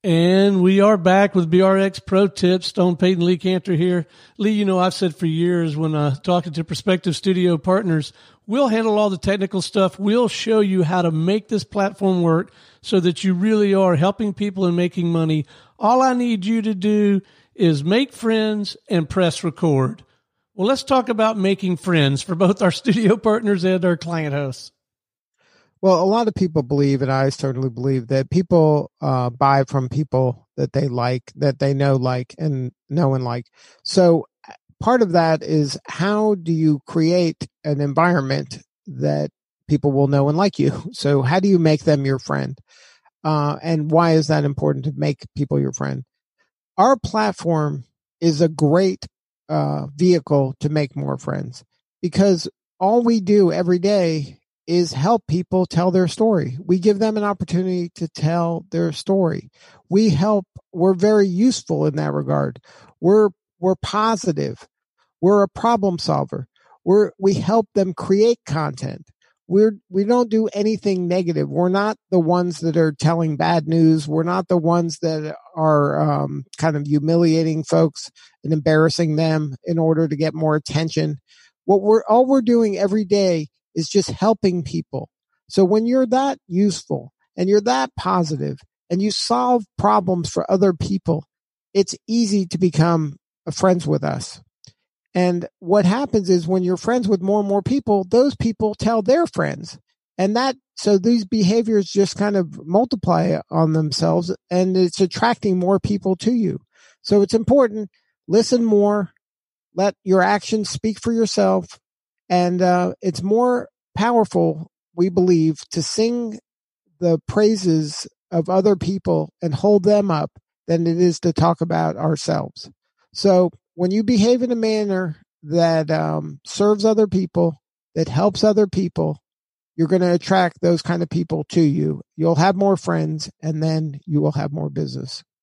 And we are back with BRX Pro Tips. Stone Payton, Lee Cantor here. Lee, you know, I've said for years when talking to prospective studio partners, we'll handle all the technical stuff. We'll show you how to make this platform work so that you really are helping people and making money. All I need you to do is make friends and press record. Well, let's talk about making friends for both our studio partners and our client hosts. Well, a lot of people believe, and I certainly believe, that people buy from people that they like, that they know, like, and know and like. So part of that is, how do you create an environment that people will know and like you? So how do you make them your friend? And why is that important to make people your friend? Our platform is a great vehicle to make more friends, because all we do every day is help people tell their story. We give them an opportunity to tell their story. We're very useful in that regard. We're positive. We're a problem solver. We help them create content. We don't do anything negative. We're not the ones that are telling bad news. We're not the ones that are kind of humiliating folks and embarrassing them in order to get more attention. All we're doing every day is just helping people. So when you're that useful and you're that positive and you solve problems for other people, it's easy to become friends with us. And what happens is, when you're friends with more and more people, those people tell their friends. So these behaviors just kind of multiply on themselves, and it's attracting more people to you. So it's important. Listen more. Let your actions speak for yourself. And it's more powerful, we believe, to sing the praises of other people and hold them up than it is to talk about ourselves. So when you behave in a manner that serves other people, that helps other people, you're going to attract those kind of people to you. You'll have more friends, and then you will have more business.